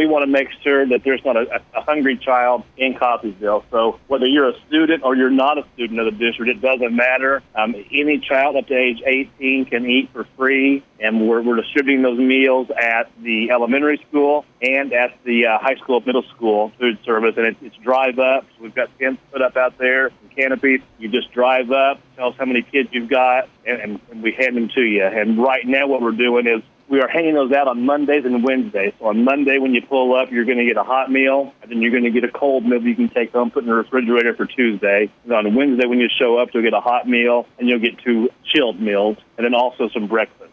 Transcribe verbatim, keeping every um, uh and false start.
want to make sure that there's not a, a hungry child in Coffeeville. So whether you're a student or you're not a student of the district, it doesn't matter. Um, any child up to age eighteen can eat for free, and we're, we're distributing those meals at the elementary school and at the uh, high school, middle school food service, and it, it's drive up. So we've got tents put up out there, and canopies. You just drive up, tell us how many kids you've got, and, and, and we hand them to you. And right now what we're doing is we are handing those out on Mondays and Wednesdays. So on Monday, when you pull up, you're going to get a hot meal, and then you're going to get a cold meal you can take home, put in the refrigerator for Tuesday. And on Wednesday, when you show up, you'll get a hot meal, and you'll get two chilled meals, and then also some breakfast.